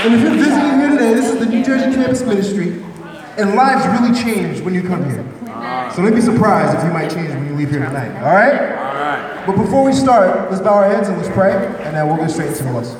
And if you're visiting here today, this is the New Jersey Campus Ministry, and lives really change when you come here. So don't be surprised if you might change when you leave here tonight, all right? All right. But before we start, let's bow our heads and let's pray, and then we'll get straight into the lesson.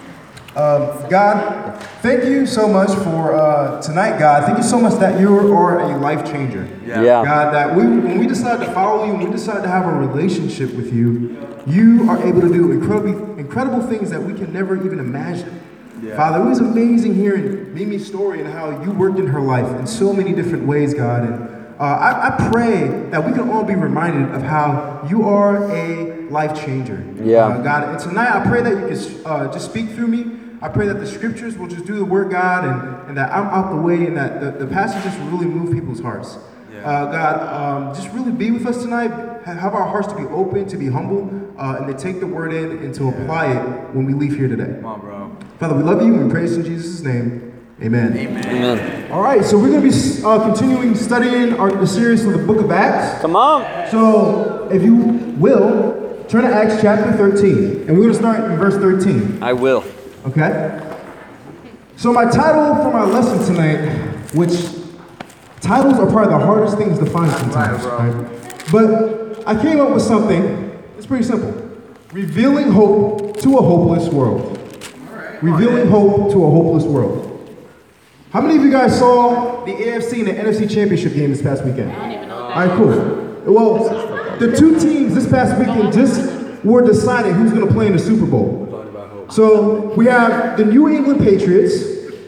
God, thank you so much for tonight, God. Thank you so much that you are a life changer. Yeah. God, that when we decide to follow you, when we decide to have a relationship with you, you are able to do incredible things that we can never even imagine. Yeah. Father, it was amazing hearing Mimi's story and how you worked in her life in so many different ways, God. And I pray that we can all be reminded of how you are a life changer. Yeah. God, and tonight I pray that you can just speak through me. I pray that the scriptures will just do the work, God, and that I'm out the way, and that the passages will really move people's hearts. Yeah. God, just really be with us tonight. Have our hearts to be open, to be humble, and to take the word in and to apply it when we leave here today. Come on, bro. Father, we love you and we praise in Jesus' name. Amen. Amen. All right, so we're going to be continuing studying the series from the book of Acts. Come on. So, if you will, turn to Acts chapter 13, and we're going to start in verse 13. I will. Okay? So my title for my lesson tonight, which titles are probably the hardest things to find sometimes, right? But I came up with something, it's pretty simple. Revealing hope to a hopeless world. Revealing hope to a hopeless world. How many of you guys saw the AFC and the NFC championship game this past weekend? I don't even know All right, cool. Well, the two teams this past weekend just were deciding who's going to play in the Super Bowl. So we have the New England Patriots.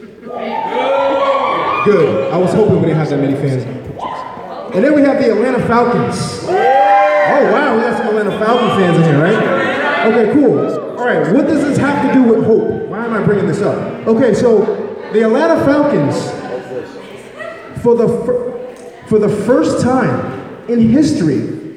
Good. I was hoping we didn't have that many fans. And then we have the Atlanta Falcons. Oh wow, we got some Atlanta Falcon fans in here, right? Okay, cool. All right, what does this have to do with hope? Why am I bringing this up? Okay, so the Atlanta Falcons, for the first time in history,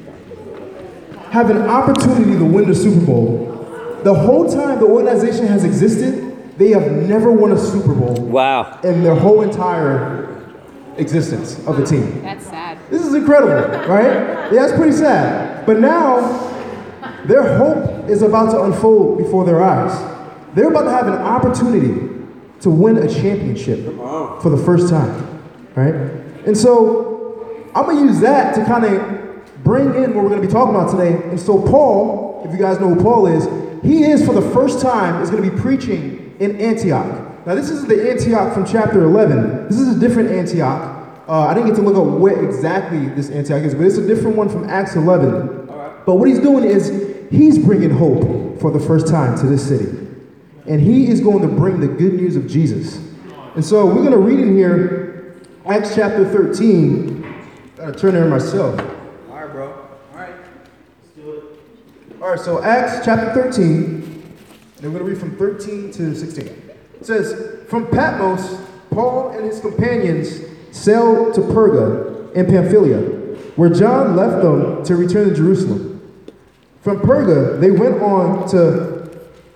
have an opportunity to win the Super Bowl. The whole time the organization has existed, they have never won a Super Bowl. Wow. In their whole entire existence of the team. That's sad. This is incredible, right? Yeah, it's pretty sad. But now, their hope is about to unfold before their eyes. They're about to have an opportunity to win a championship for the first time, right? And so, I'm going to use that to kind of bring in what we're going to be talking about today. And so Paul, if you guys know who Paul is, he is, for the first time, is going to be preaching in Antioch. Now, this is the Antioch from chapter 11. This is a different Antioch. I didn't get to look up where exactly this Antioch is, but it's a different one from Acts 11. But what he's doing is he's bringing hope for the first time to this city. And he is going to bring the good news of Jesus. And so we're going to read in here, Acts chapter 13. Got to turn there myself. All right, bro. All right. Let's do it. All right, so Acts chapter 13, and we're going to read from 13 to 16. It says, from Patmos, Paul and his companions sailed to Perga in Pamphylia, where John left them to return to Jerusalem. From Perga, they went on to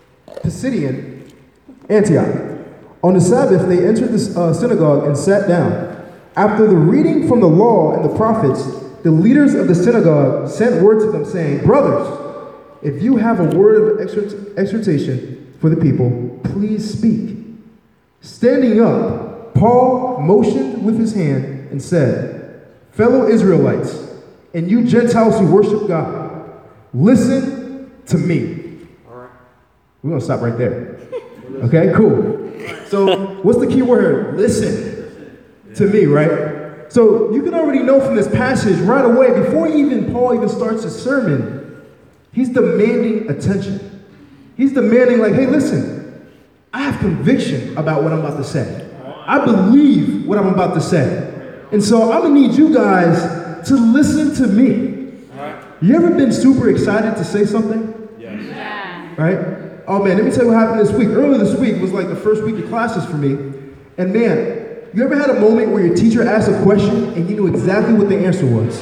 Pisidian Antioch. On the Sabbath, they entered the synagogue and sat down. After the reading from the law and the prophets, the leaders of the synagogue sent word to them saying, brothers, if you have a word of exhortation for the people, please speak. Standing up, Paul motioned with his hand and said, fellow Israelites, and you Gentiles who worship God, listen to me. All right. We're going to stop right there. Okay, cool. So what's the key word? Listen to me, right? So you can already know from this passage right away, before Paul even starts his sermon, he's demanding attention. He's demanding, like, hey, listen, I have conviction about what I'm about to say. I believe what I'm about to say. And so I'm going to need you guys to listen to me. You ever been super excited to say something? Yes. Yeah. Right? Oh, man, let me tell you what happened this week. Earlier this week was like the first week of classes for me. And, man, you ever had a moment where your teacher asked a question and you knew exactly what the answer was?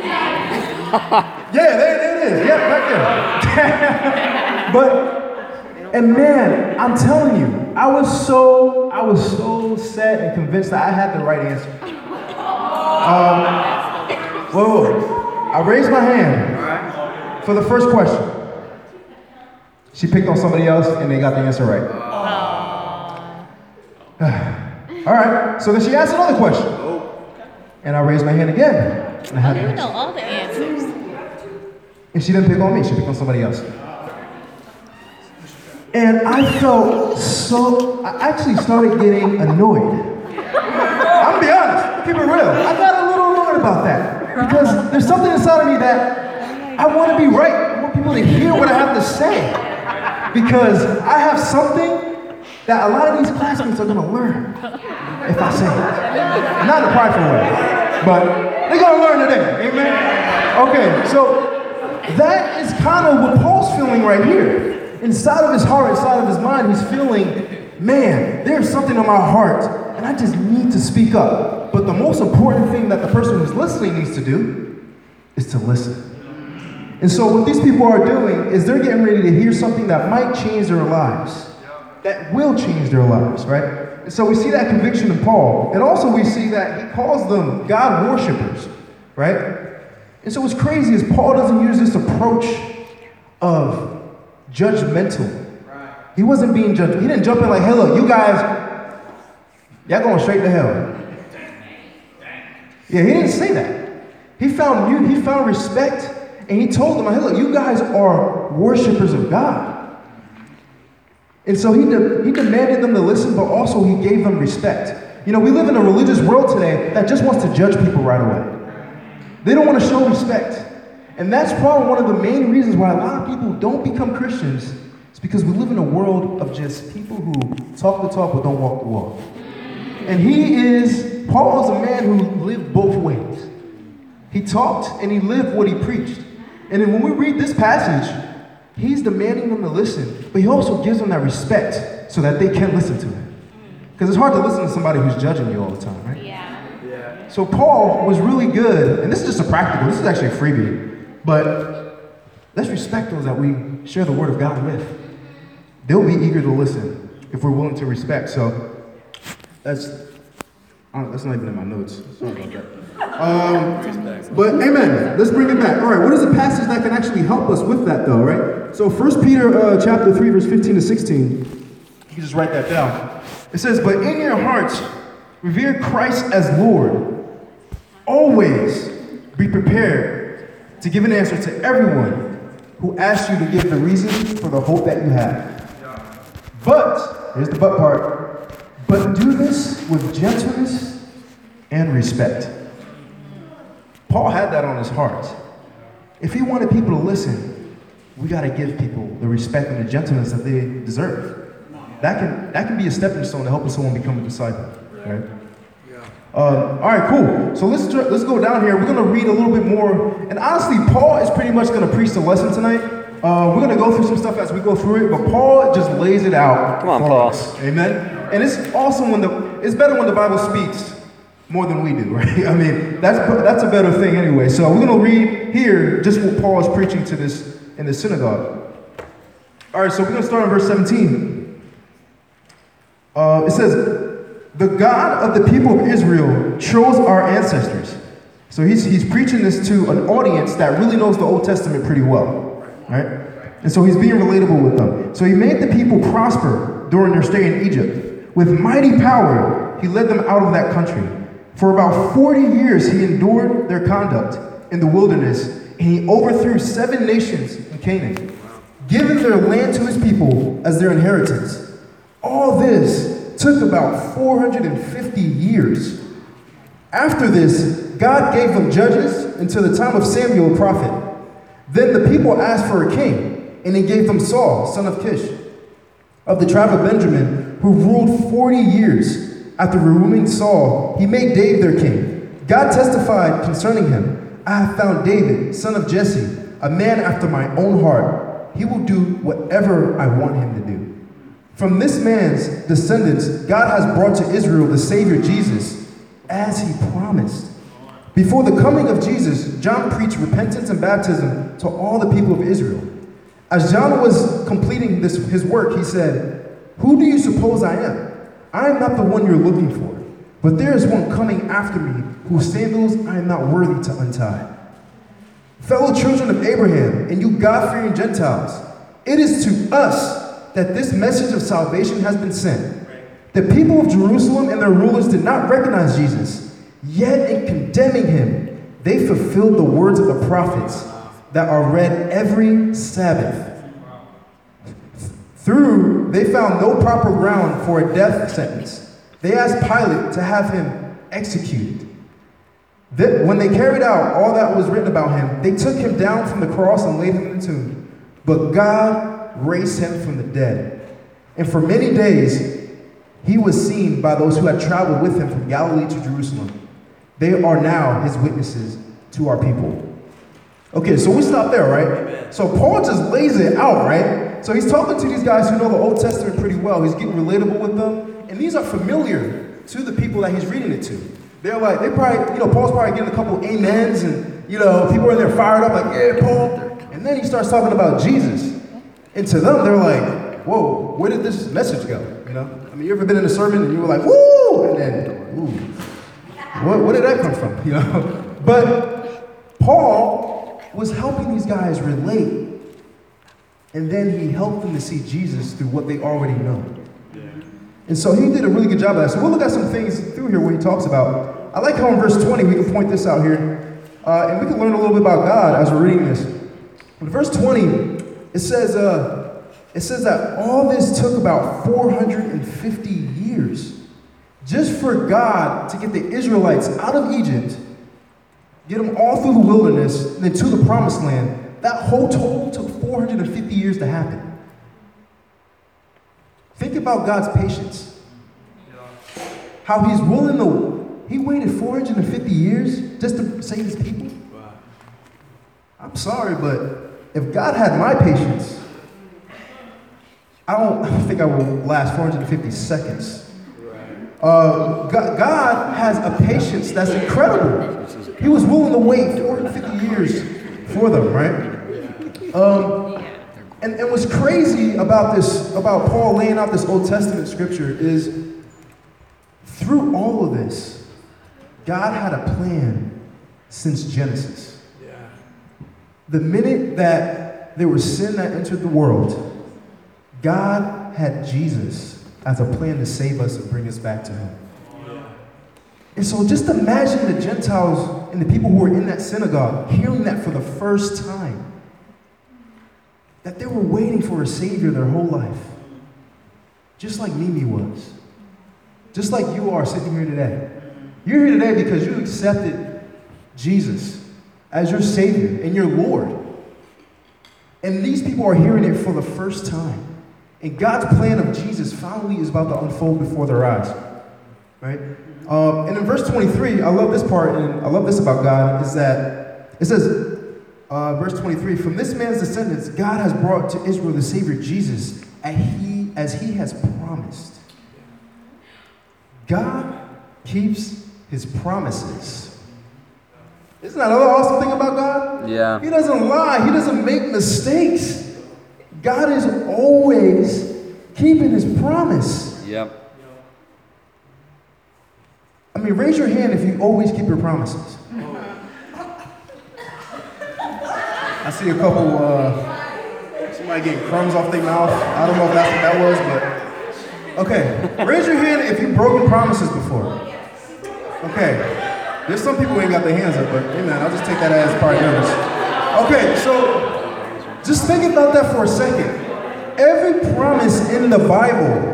Yeah, there it is. Yeah, right there. And man, I'm telling you, I was so set and convinced that I had the right answer. Whoa. I raised my hand for the first question. She picked on somebody else and they got the answer right. All right, so then she asked another question. And I raised my hand again. And I had You know all the answers. And she didn't pick on me, she picked on somebody else. And I felt I actually started getting annoyed. I'm gonna be honest, keep it real. I got a little annoyed about that. Because there's something inside of me that I want to be right. I want people to hear what I have to say. Because I have something that a lot of these classmates are gonna learn if I say it. Not in a prideful way, but they're gonna learn today, amen? Okay, so that is kind of what Paul's feeling right here. Inside of his heart, inside of his mind, he's feeling, man, there's something on my heart, and I just need to speak up. But the most important thing that the person who's listening needs to do is to listen. And so what these people are doing is they're getting ready to hear something that might change their lives, that will change their lives, right? And so we see that conviction in Paul, and also we see that he calls them God worshipers, right? And so what's crazy is Paul doesn't use this approach of judgmental. He wasn't being judged. He didn't jump in like, hey, look, you guys, y'all going straight to hell. Yeah, he didn't say that. He found respect, and he told them, hey, look, you guys are worshipers of God. And so he demanded them to listen, but also he gave them respect. You know, we live in a religious world today that just wants to judge people right away. They don't want to show respect. And that's probably one of the main reasons why a lot of people don't become Christians. It's because we live in a world of just people who talk the talk but don't walk the walk. And Paul is a man who lived both ways. He talked and he lived what he preached. And then when we read this passage, he's demanding them to listen, but he also gives them that respect so that they can listen to him. Because it's hard to listen to somebody who's judging you all the time, right? Yeah. So Paul was really good, and this is just a practical, this is actually a freebie, but let's respect those that we share the word of God with. They'll be eager to listen if we're willing to respect. So that's not even in my notes. Sorry about that. But amen. Let's bring it back. All right, what is a passage that can actually help us with that, though, right? So 1 Peter chapter 3, verse 15 to 16. You can just write that down. It says, "But in your hearts, revere Christ as Lord. Always be prepared to give an answer to everyone who asks you to give the reason for the hope that you have. But," here's the but part, "but do this with gentleness and respect." Paul had that on his heart. If he wanted people to listen, we got to give people the respect and the gentleness that they deserve. That can be a stepping stone to helping someone become a disciple, right? All right, cool. So let's go down here. We're going to read a little bit more. And honestly, Paul is pretty much going to preach the lesson tonight. We're going to go through some stuff as we go through it, but Paul just lays it out. Come on, for Paul. us. Amen. And it's awesome it's better when the Bible speaks more than we do, right? I mean, that's a better thing anyway. So we're going to read here just what Paul is preaching to this in the synagogue. All right, so we're going to start in verse 17. It says, "The God of the people of Israel chose our ancestors." So he's preaching this to an audience that really knows the Old Testament pretty well, right? And so he's being relatable with them. "So he made the people prosper during their stay in Egypt. With mighty power, he led them out of that country. For about 40 years, he endured their conduct in the wilderness, and he overthrew 7 nations in Canaan, giving their land to his people as their inheritance. All this took about 450 years. After this, God gave them judges until the time of Samuel the prophet. Then the people asked for a king, and he gave them Saul, son of Kish, of the tribe of Benjamin, who ruled 40 years. After removing Saul, he made David their king. God testified concerning him, 'I have found David, son of Jesse, a man after my own heart. He will do whatever I want him to do.' From this man's descendants, God has brought to Israel the Savior Jesus, as he promised. Before the coming of Jesus, John preached repentance and baptism to all the people of Israel. As John was completing his work, he said, 'Who do you suppose I am? I am not the one you're looking for, but there is one coming after me, whose sandals I am not worthy to untie. Fellow children of Abraham, and you God-fearing Gentiles, it is to us that this message of salvation has been sent. The people of Jerusalem and their rulers did not recognize Jesus. Yet in condemning him, they fulfilled the words of the prophets that are read every Sabbath. They found no proper ground for a death sentence. They asked Pilate to have him executed. When they carried out all that was written about him, they took him down from the cross and laid him in the tomb. But God raised him from the dead. And for many days, he was seen by those who had traveled with him from Galilee to Jerusalem. They are now his witnesses to our people. Okay, so we stop there, right? So Paul just lays it out, right? So he's talking to these guys who know the Old Testament pretty well. He's getting relatable with them. And these are familiar to the people that he's reading it to. They're like, they probably, Paul's probably getting a couple amens and, people are in there fired up like, yeah, Paul. And then he starts talking about Jesus. And to them, they're like, whoa, where did this message go? You ever been in a sermon and you were like, woo, and then, ooh, where did that come from? But Paul was helping these guys relate. And then he helped them to see Jesus through what they already know. Yeah. And so he did a really good job of that. So we'll look at some things through here where he talks about. I like how in verse 20, we can point this out here. And we can learn a little bit about God as we're reading this. In verse 20, it says that all this took about 450 years just for God to get the Israelites out of Egypt, get them all through the wilderness, and then to the promised land. That whole total took 450 years to happen. Think about God's patience. How he's willing to, he waited 450 years just to save his people. I'm sorry, but if God had my patience, I don't think I will last 450 seconds. God has a patience that's incredible. He was willing to wait 450 years for them, right? And what's crazy about Paul laying out this Old Testament scripture is through all of this, God had a plan since Genesis. The minute that there was sin that entered the world, God had Jesus as a plan to save us and bring us back to him. And so just imagine the Gentiles and the people who were in that synagogue hearing that for the first time. That they were waiting for a Savior their whole life. Just like Mimi was. Just like you are sitting here today. You're here today because you accepted Jesus as your Savior and your Lord. And these people are hearing it for the first time. And God's plan of Jesus finally is about to unfold before their eyes. Right? And in verse 23, I love this part, and I love this about God, is that it says, verse 23, from this man's descendants, God has brought to Israel the Savior Jesus, as he has promised. God keeps his promises. Isn't that another awesome thing about God? Yeah. He doesn't lie. He doesn't make mistakes. God is always keeping his promise. Yep. I mean, raise your hand if you always keep your promises. I see a couple, somebody getting crumbs off their mouth. I don't know if that's what that was, but okay. Raise your hand if you've broken promises before. Okay. There's some people who ain't got their hands up, but hey man, I'll just take that as part of numbers. Okay, so just think about that for a second. Every promise in the Bible,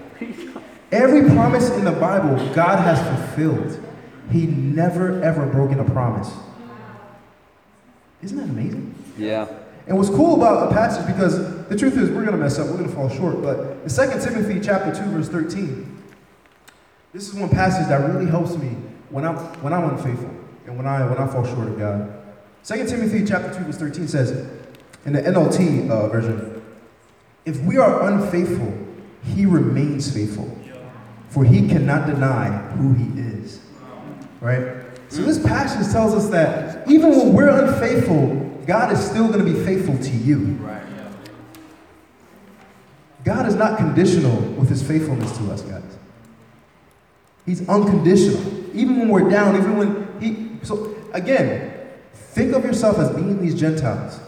God has fulfilled. He never ever broken a promise. Isn't that amazing? Yeah. And what's cool about a passage, because the truth is we're going to mess up, we're going to fall short, but in 2 Timothy chapter 2, verse 13, this is one passage that really helps me when I'm unfaithful and when I fall short of God. 2 Timothy chapter 2, verse 13 says, in the NLT version, if we are unfaithful, he remains faithful, for he cannot deny who he is. Right? So this passage tells us that even when we're unfaithful, God is still going to be faithful to you. Right. God is not conditional with his faithfulness to us, guys. He's unconditional. Even when we're down, even when so again, think of yourself as being these Gentiles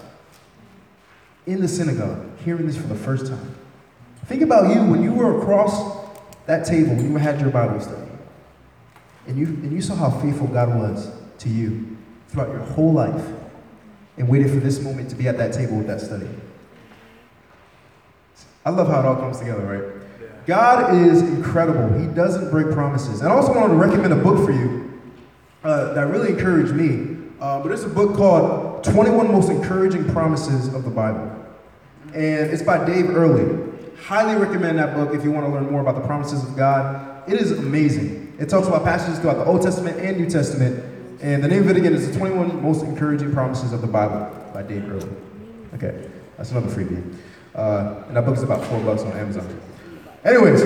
in the synagogue, hearing this for the first time. Think about you when you were across that table when you had your Bible study, and you saw how faithful God was to you throughout your whole life, and waited for this moment to be at that table with that study. I love how it all comes together, right? Yeah. God is incredible. He doesn't break promises. And I also wanted to recommend a book for you that really encouraged me. But it's a book called 21 Most Encouraging Promises of the Bible. And it's by Dave Earley. Highly recommend that book if you want to learn more about the promises of God. It is amazing. It talks about passages throughout the Old Testament and New Testament. And the name of it again is the 21 Most Encouraging Promises of the Bible by Dave Earley. Okay, that's another freebie. And that book is about $4 on Amazon. Anyways,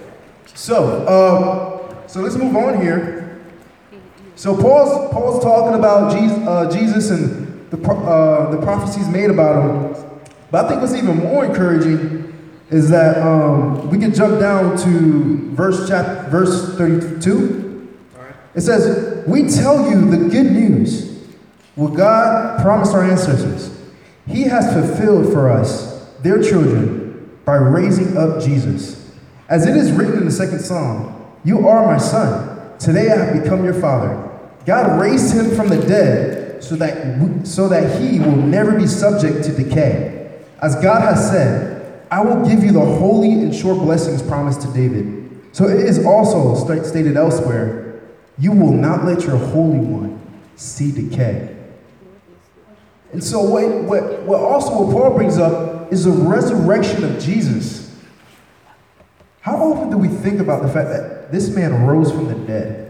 so let's move on here. So Paul's talking about Jesus and the prophecies made about him. But I think what's even more encouraging is that we can jump down to verse 32. It says, "We tell you the good news, what God promised our ancestors. He has fulfilled for us, their children, by raising up Jesus. As it is written in the second Psalm, 'You are my son. Today I have become your father.' God raised him from the dead so that he will never be subject to decay. As God has said, 'I will give you the holy and sure blessings promised to David.' So it is also stated elsewhere, 'You will not let your Holy One see decay.'" And so what Paul brings up is the resurrection of Jesus. How often do we think about the fact that this man rose from the dead?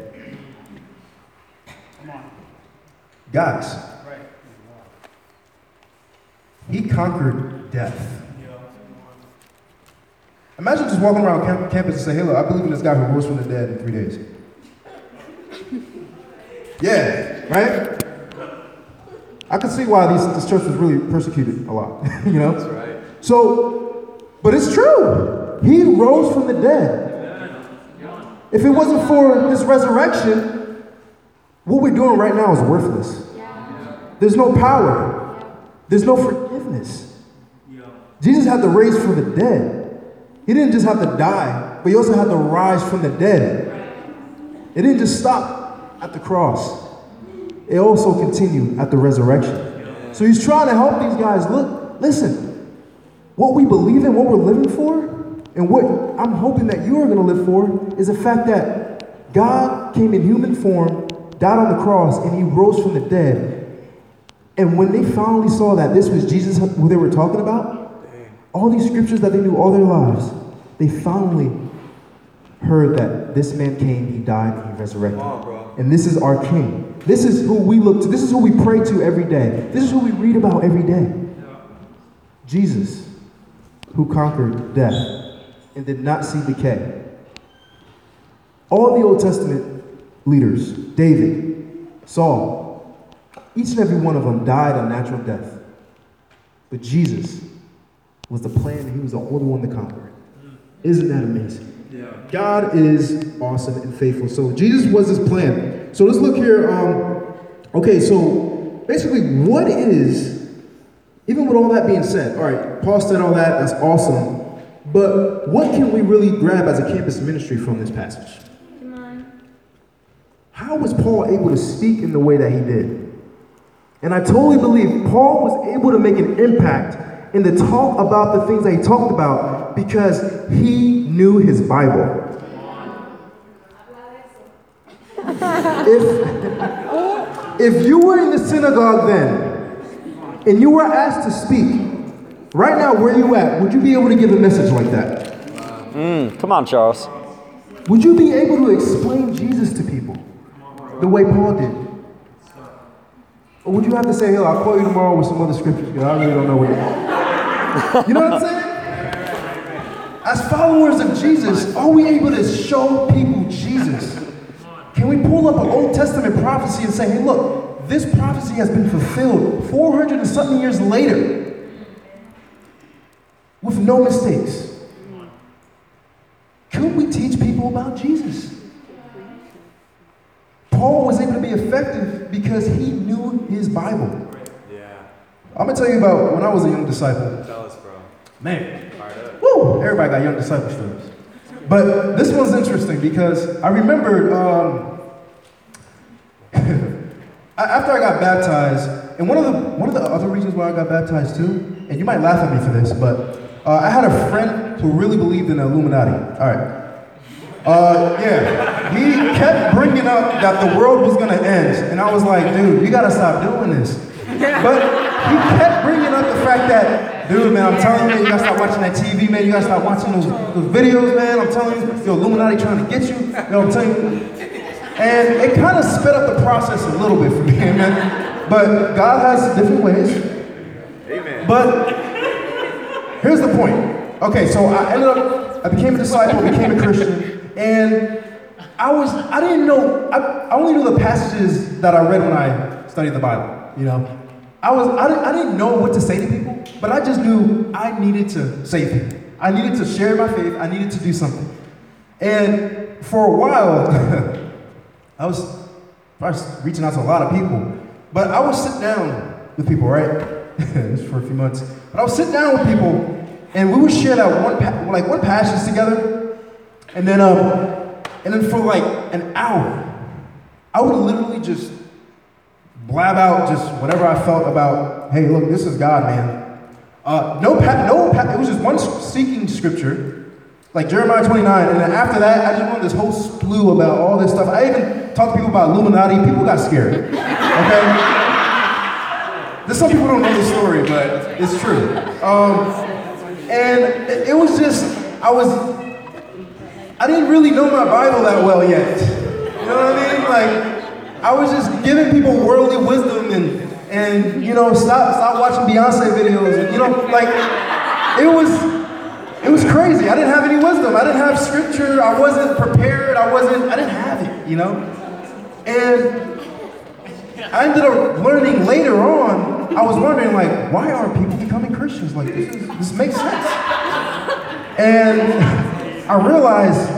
Guys, he conquered death. Imagine just walking around campus and say, "Hey, look, I believe in this guy who rose from the dead in 3 days." Yeah, right? I can see why this church was really persecuted a lot, you know? That's right. So, but it's true. He rose from the dead. If it wasn't for his resurrection, what we're doing right now is worthless. There's no power. There's no forgiveness. Jesus had to raise from the dead. He didn't just have to die, but he also had to rise from the dead. It didn't just stop at the cross. It also continued at the resurrection. So he's trying to help these guys. Listen, what we believe in, what we're living for, and what I'm hoping that you are going to live for is the fact that God came in human form, died on the cross, and he rose from the dead. And when they finally saw that this was Jesus who they were talking about, all these scriptures that they knew all their lives, they finally heard that this man came, he died, and he resurrected. And this is our King. This is who we look to. This is who we pray to every day. This is who we read about every day. Jesus, who conquered death and did not see decay. All the Old Testament leaders, David, Saul, each and every one of them died a natural death. But Jesus was the plan, and he was the only one to conquer it. Isn't that amazing? Yeah. God is awesome and faithful. So Jesus was his plan. So let's look here. Okay, so basically what is, even with all that being said, all right, Paul said all that, that's awesome. But what can we really grab as a campus ministry from this passage? Come on. How was Paul able to speak in the way that he did? And I totally believe Paul was able to make an impact and to talk about the things that he talked about because he knew his Bible. If you were in the synagogue then, and you were asked to speak, right now where you at, would you be able to give a message like that? Come on, Charles. Would you be able to explain Jesus to people the way Paul did? Or would you have to say, "Hey, I'll call you tomorrow with some other scriptures because I really don't know where you're at." You know what I'm saying? As followers of Jesus, are we able to show people Jesus? Can we pull up an Old Testament prophecy and say, "Hey, look, this prophecy has been fulfilled 400 and something years later with no mistakes"? Could we teach people about Jesus? Paul was able to be effective because he knew his Bible. Yeah. I'm going to tell you about when I was a young disciple. Tell us, bro. Man. Woo! Everybody got young disciple stories. But this one's interesting because I remembered after I got baptized, and one of the other reasons why I got baptized too, and you might laugh at me for this, but I had a friend who really believed in the Illuminati. All right. Yeah, he kept bringing up that the world was gonna end, and I was like, dude, you gotta stop doing this. But he kept bringing up the fact that, dude, man, I'm telling you, you gotta stop watching that TV, man. You gotta stop watching those videos, man. I'm telling you, the Illuminati trying to get you. You know what I'm telling you? And it kind of sped up the process a little bit for me, man. But God has different ways. Amen. But here's the point. Okay, so I became a disciple, became a Christian, and I didn't know, I only knew the passages that I read when I studied the Bible, you know? I didn't know what to say to people, but I just knew I needed to save people. I needed to share my faith, I needed to do something. And for a while, I was reaching out to a lot of people, but I would sit down with people, right? This was for a few months. But I would sit down with people, and we would share that one passage together, and then for like an hour, I would literally just blab out just whatever I felt about, hey, look, this is God, man. It was just one seeking scripture, like Jeremiah 29, and then after that, I just went this whole slew about all this stuff. I even talked to people about Illuminati. People got scared, okay? Some people don't know the story, but it's true. And it was just, I didn't really know my Bible that well yet. You know what I mean? Like, I was just giving people worldly wisdom and you know, stop watching Beyonce videos, and, you know, like, it was crazy. I didn't have any wisdom. I didn't have scripture. I wasn't prepared. I didn't have it, you know? And I ended up learning later on, I was wondering, like, why aren't people becoming Christians? Like, this makes sense. And I realized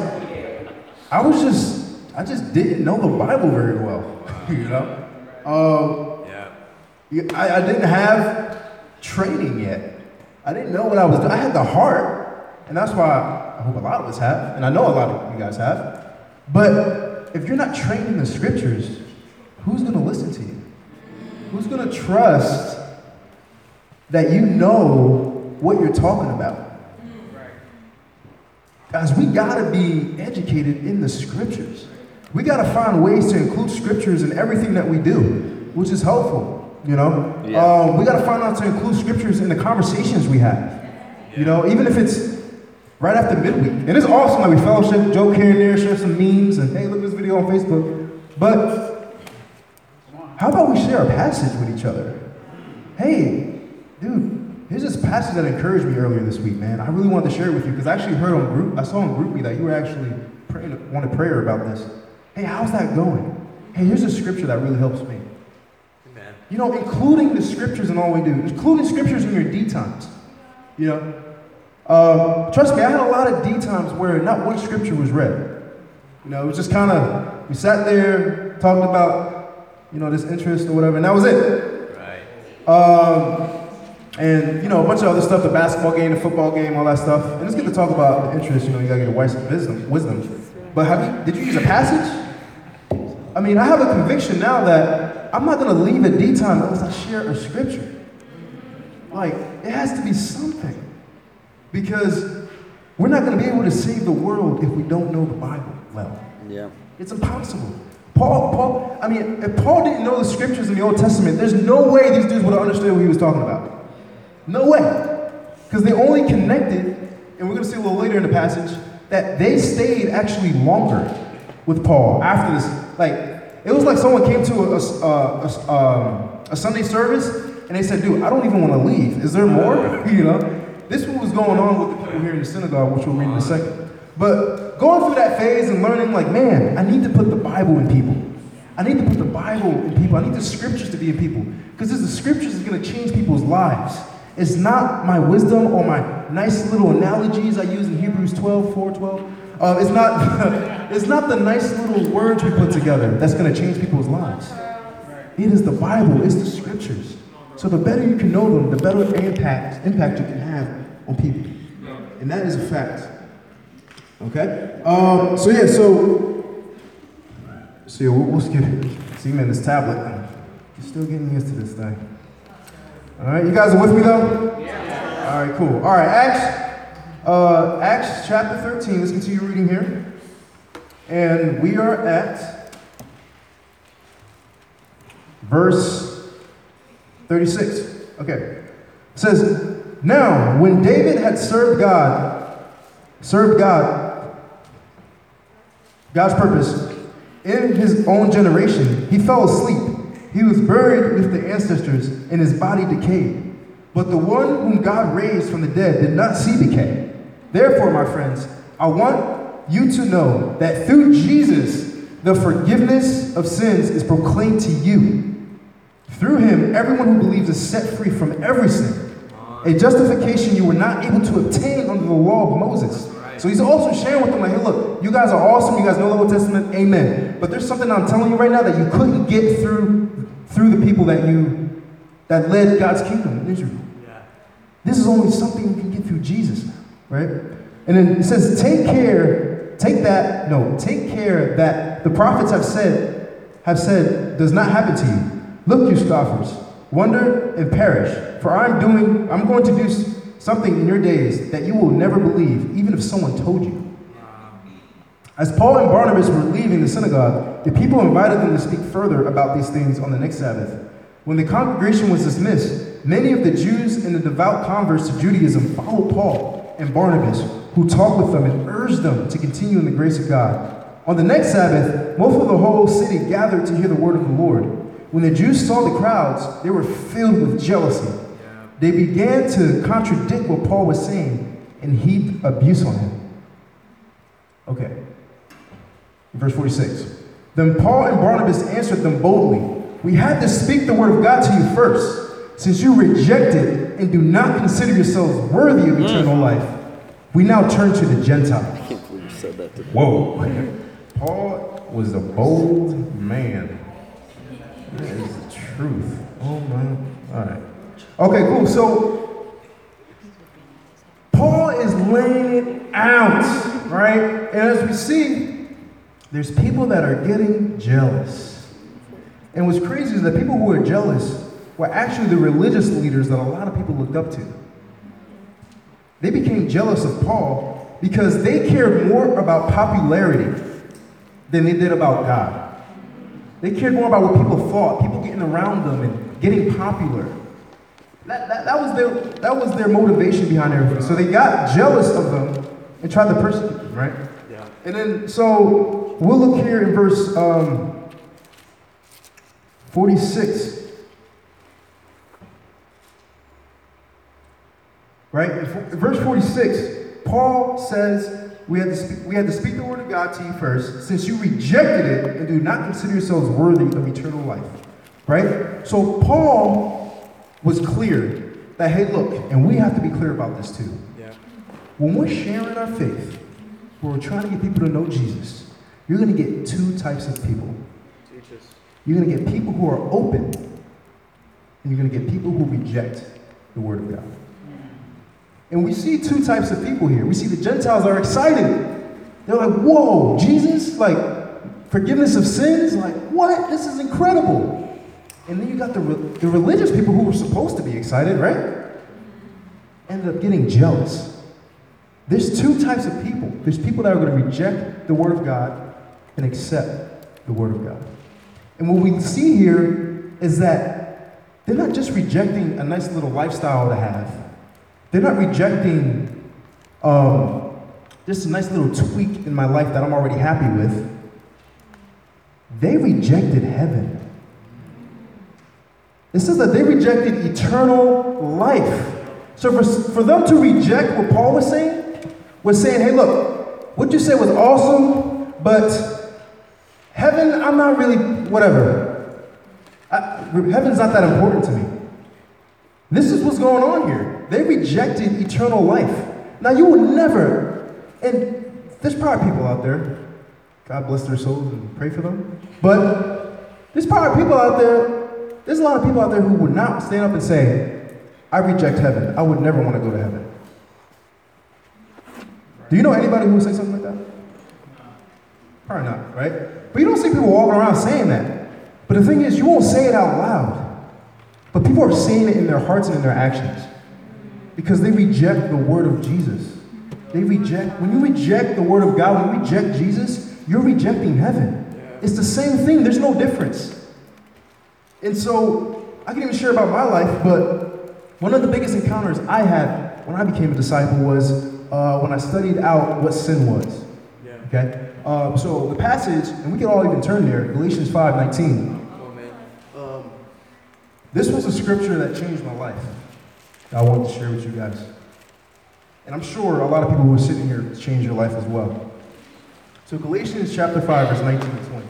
I just didn't know the Bible very well, you know? I didn't have training yet. I didn't know what I was doing. I had the heart, and that's why I hope a lot of us have, and I know a lot of you guys have. But if you're not trained in the scriptures, who's going to listen to you? Who's going to trust that you know what you're talking about? Guys, we got to be educated in the scriptures. We got to find ways to include scriptures in everything that we do, which is helpful, you know? Yeah. We got to find out to include scriptures in the conversations we have, you know, even if it's right after midweek. And it's awesome that we fellowship, joke here and there, share some memes, and hey, look at this video on Facebook. But how about we share a passage with each other? Hey, dude, here's this passage that encouraged me earlier this week, man. I really wanted to share it with you because I actually heard I saw on GroupMe that you were actually wanted prayer about this. Hey, how's that going? Hey, here's a scripture that really helps me. Amen. You know, including the scriptures in all we do, including scriptures in your D times. You know, trust me, I had a lot of D times where not one scripture was read. You know, it was just kind of, we sat there, talked about, you know, this interest or whatever, and that was it. Right. And, you know, a bunch of other stuff, the basketball game, the football game, all that stuff. And it's good to talk about the interest, you know, you gotta get a wife's wisdom. But did you use a passage? I mean, I have a conviction now that I'm not gonna leave at D time unless I share a scripture. Like, it has to be something. Because we're not gonna be able to save the world if we don't know the Bible well. Yeah. It's impossible. Paul, I mean, if Paul didn't know the scriptures in the Old Testament, there's no way these dudes would have understood what he was talking about. No way. Because they only connected, and we're going to see a little later in the passage, that they stayed actually longer with Paul after this. Like, it was like someone came to a Sunday service, and they said, dude, I don't even want to leave. Is there more? You know? This is what was going on with the people here in the synagogue, which we'll read in a second. But going through that phase and learning, like, man, I need to put the Bible in people. I need to put the Bible in people. I need the scriptures to be in people. Because the scriptures is going to change people's lives. It's not my wisdom or my nice little analogies I use in Hebrews 4:12. It's not the nice little words we put together that's going to change people's lives. It is the Bible. It's the scriptures. So the better you can know them, the better impact you can have on people. And that is a fact. Okay? So we'll skip it. See, man, this tablet, you're still getting used to this thing. All right, you guys are with me though? Yeah. All right, cool. All right, Acts chapter 13. Let's continue reading here. And we are at verse 36. Okay. It says, now, when David had served God's purpose in his own generation, he fell asleep. He was buried with the ancestors, and his body decayed. But the one whom God raised from the dead did not see decay. Therefore, my friends, I want you to know that through Jesus, the forgiveness of sins is proclaimed to you. Through him, everyone who believes is set free from every sin. A justification you were not able to obtain under the law of Moses. So he's also sharing with them, like, hey, look, you guys are awesome. You guys know the Old Testament. Amen. But there's something I'm telling you right now that you couldn't get through the people that led God's kingdom in Israel. Yeah. This is only something you can get through Jesus now, right? And then it says, take care that the prophets have said does not happen to you. Look, you scoffers, wonder and perish, for I'm going to do something in your days that you will never believe, even if someone told you. As Paul and Barnabas were leaving the synagogue, the people invited them to speak further about these things on the next Sabbath. When the congregation was dismissed, many of the Jews and the devout converts to Judaism followed Paul and Barnabas, who talked with them and urged them to continue in the grace of God. On the next Sabbath, most of the whole city gathered to hear the word of the Lord. When the Jews saw the crowds, they were filled with jealousy. They began to contradict what Paul was saying and heaped abuse on him. Okay. Verse 46. Then Paul and Barnabas answered them boldly, we had to speak the word of God to you first, since you rejected and do not consider yourselves worthy of eternal life. We now turn to the Gentiles. I can't believe you said that to me. Whoa. Paul was a bold man. That is the truth. Oh my. All right. Okay, cool. So Paul is laying it out, right? And as we see, there's people that are getting jealous. And what's crazy is that people who are jealous were actually the religious leaders that a lot of people looked up to. They became jealous of Paul because they cared more about popularity than they did about God. They cared more about what people thought, people getting around them and getting popular. That was their motivation behind everything. So they got jealous of them and tried to persecute them, right? Yeah. And then, so we'll look here in verse 46. Right? In verse 46, Paul says, we had to speak the word of God to you first, since you rejected it and do not consider yourselves worthy of eternal life. Right? So Paul was clear that, hey, look, and we have to be clear about this too. Yeah. When we're sharing our faith, when we're trying to get people to know Jesus, you're going to get two types of people. You're going to get people who are open, and you're going to get people who reject the word of God. And we see two types of people here. We see the Gentiles are excited. They're like, whoa, Jesus, like, forgiveness of sins? Like, what? This is incredible. And then you got the religious people who were supposed to be excited, right? Ended up getting jealous. There's two types of people. There's people that are going to reject the word of God and accept the word of God. And what we see here is that they're not just rejecting a nice little lifestyle to have. They're not rejecting just a nice little tweak in my life that I'm already happy with. They rejected heaven. It says that they rejected eternal life. So for them to reject what Paul was saying, hey, look, what you said was awesome, but heaven, I'm not really, whatever. Heaven's not that important to me. This is what's going on here. They rejected eternal life. Now you will never, and there's probably people out there, God bless their souls and pray for them, but there's probably people out there, there's a lot of people out there who would not stand up and say, I reject heaven. I would never want to go to heaven. Do you know anybody who would say something like that? Probably not, right? But you don't see people walking around saying that. But the thing is, you won't say it out loud. But people are saying it in their hearts and in their actions. Because they reject the word of Jesus. When you reject the word of God, when you reject Jesus, you're rejecting heaven. It's the same thing, there's no difference. And so, I can even share about my life, but one of the biggest encounters I had when I became a disciple was when I studied out what sin was. Okay? So the passage, and we can all even turn there, Galatians 5:19. This was a scripture that changed my life. I wanted to share with you guys. And I'm sure a lot of people who are sitting here change your life as well. So Galatians chapter 5, verse 19 to 20.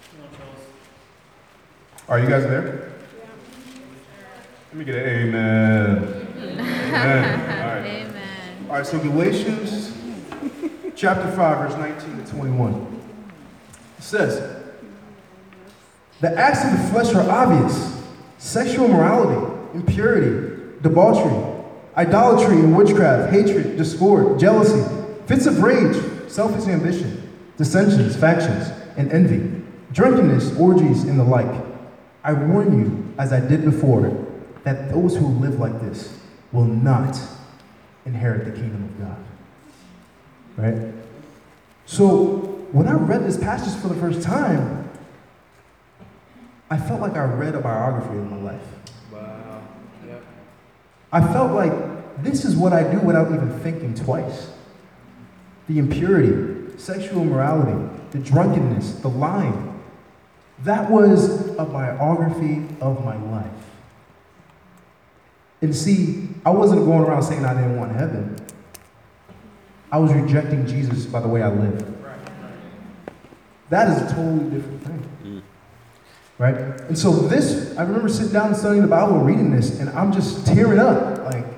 Are you guys there? Let me get an amen. Amen. All right. Amen. All right, so Galatians chapter 5, verse 19 to 21. It says, the acts of the flesh are obvious. Sexual immorality, impurity, debauchery, idolatry and witchcraft, hatred, discord, jealousy, fits of rage, selfish ambition, dissensions, factions, and envy, drunkenness, orgies, and the like. I warn you, as I did before, that those who live like this will not inherit the kingdom of God. Right? So, when I read this passage for the first time, I felt like I read a biography of my life. Wow. Yep. I felt like this is what I do without even thinking twice. The impurity, sexual immorality, the drunkenness, the lying. That was a biography of my life. And see, I wasn't going around saying I didn't want heaven. I was rejecting Jesus by the way I lived. That is a totally different thing. Right? And so this, I remember sitting down and studying the Bible and reading this, and I'm just tearing up. Like,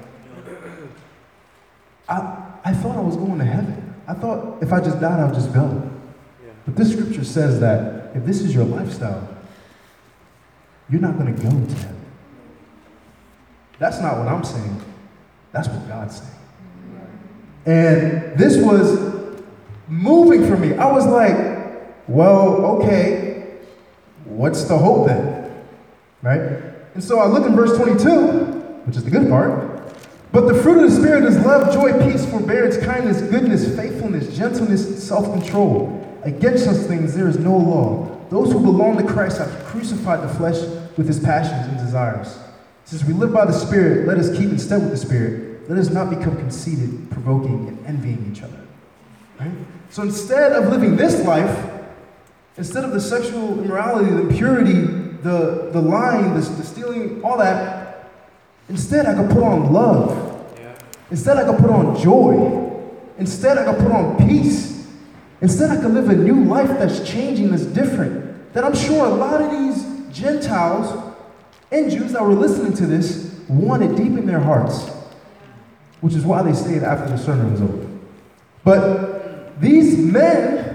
I thought I was going to heaven. I thought if I just died, I would just go. But this scripture says that if this is your lifestyle, you're not going to go to heaven. That's not what I'm saying. That's what God's saying. And this was moving for me. I was like, well, okay. What's the hope then? Right? And so I look in verse 22, which is the good part. But the fruit of the Spirit is love, joy, peace, forbearance, kindness, goodness, faithfulness, gentleness, self-control. Against such things there is no law. Those who belong to Christ have crucified the flesh with its passions and desires. Since we live by the Spirit, let us keep in step with the Spirit. Let us not become conceited, provoking, and envying each other. Right? So instead of living this life, instead of the sexual immorality, the impurity, the lying, the stealing, all that, instead I could put on love. Yeah. Instead I could put on joy. Instead I could put on peace. Instead I could live a new life that's changing, that's different. That I'm sure a lot of these Gentiles and Jews that were listening to this wanted deep in their hearts. Which is why they stayed after the sermon was over. But these men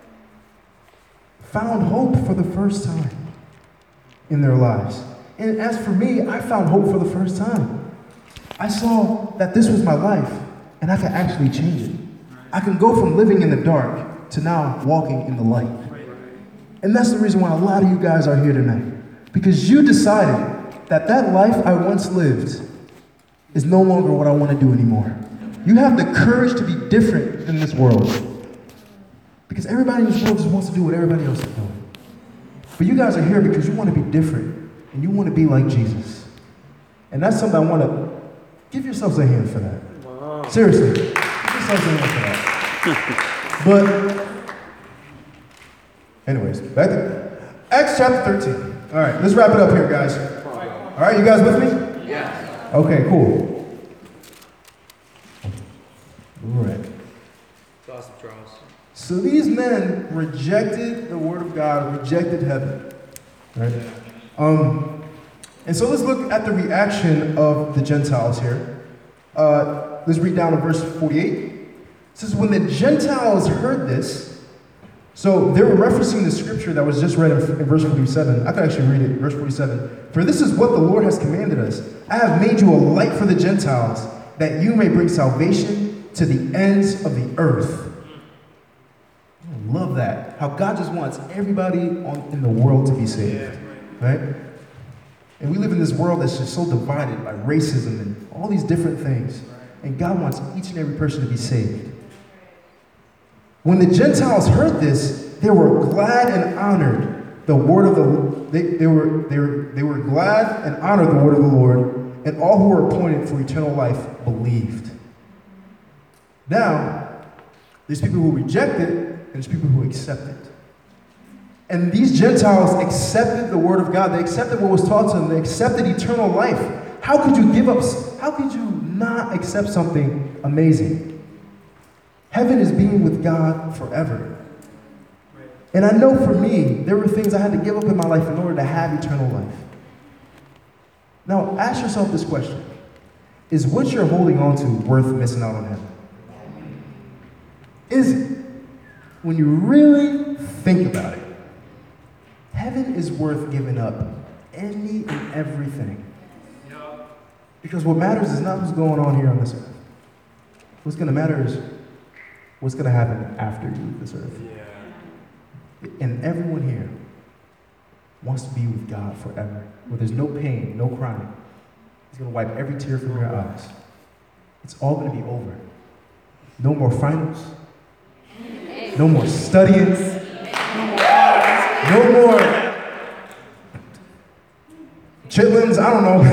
found hope for the first time in their lives. And as for me, I found hope for the first time. I saw that this was my life, and I could actually change it. I can go from living in the dark to now walking in the light. And that's the reason why a lot of you guys are here tonight. Because you decided that that life I once lived is no longer what I want to do anymore. You have the courage to be different in this world. Because everybody in this world just wants to do what everybody else is doing. But you guys are here because you want to be different. And you want to be like Jesus. And that's something I want to give yourselves a hand for that. Wow. Seriously. Give yourselves a hand for that. But, anyways, back to Acts chapter 13. All right, let's wrap it up here, guys. All right, you guys with me? Yeah. Okay, cool. All right. It's awesome, Charles. So these men rejected the word of God, rejected heaven. Right? And so let's look at the reaction of the Gentiles here. Let's read down to verse 48. It says, when the Gentiles heard this, so they were referencing the scripture that was just read in verse 47. I could actually read it, verse 47. For this is what the Lord has commanded us. I have made you a light for the Gentiles, that you may bring salvation to the ends of the earth. I love that. How God just wants everybody in the world to be saved. Right? And we live in this world that's just so divided by racism and all these different things. And God wants each and every person to be saved. When the Gentiles heard this, they were glad and honored the word of the they were glad and honored the word of the Lord, and all who were appointed for eternal life believed. Now, there's people who reject it, and there's people who accept it. And these Gentiles accepted the word of God. They accepted what was taught to them. They accepted eternal life. How could you give up? How could you not accept something amazing? Heaven is being with God forever. And I know for me, there were things I had to give up in my life in order to have eternal life. Now, ask yourself this question. Is what you're holding on to worth missing out on heaven? Is it? When you really think about it, heaven is worth giving up any and everything. Because what matters is not what's going on here on this earth. What's going to matter is what's going to happen after you leave this earth. And everyone here wants to be with God forever, where there's no pain, no crying. He's going to wipe every tear from your eyes. It's all going to be over. No more finals. No more studying. No more chitlins. I don't know.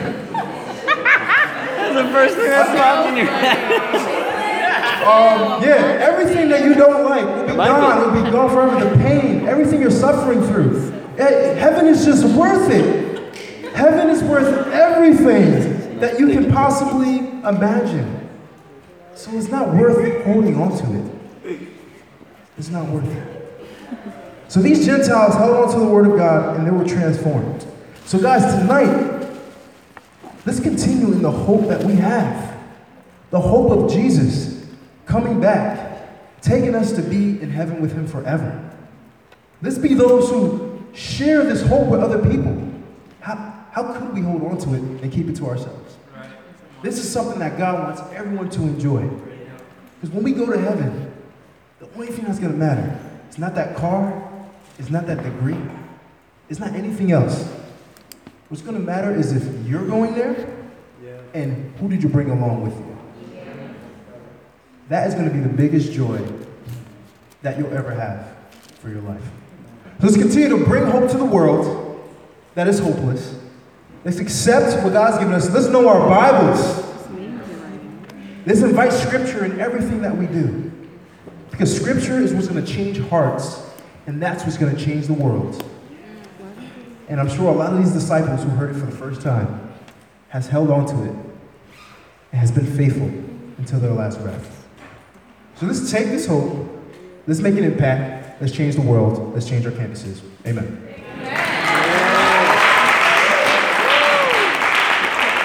That's the first thing that popped in your head. Yeah, everything that you don't like will be gone. It will be gone forever. The pain, everything you're suffering through. Heaven is just worth it. Heaven is worth everything that you can possibly imagine. So it's not worth holding on to it. It's not worth it. So these Gentiles held on to the word of God and they were transformed. So guys, tonight, let's continue in the hope that we have. The hope of Jesus coming back, taking us to be in heaven with him forever. Let's be those who share this hope with other people. How could we hold on to it and keep it to ourselves? This is something that God wants everyone to enjoy. Because when we go to heaven, the only thing that's going to matter is not that car, it's not that degree, it's not anything else. What's going to matter is if you're going there, and who did you bring along with you? That is going to be the biggest joy that you'll ever have for your life. So let's continue to bring hope to the world that is hopeless. Let's accept what God's given us. Let's know our Bibles. Let's invite Scripture in everything that we do. Because Scripture is what's going to change hearts, and that's what's going to change the world. And I'm sure a lot of these disciples who heard it for the first time has held on to it and has been faithful until their last breath. So let's take this hope, let's make an impact, let's change the world, let's change our campuses. Amen.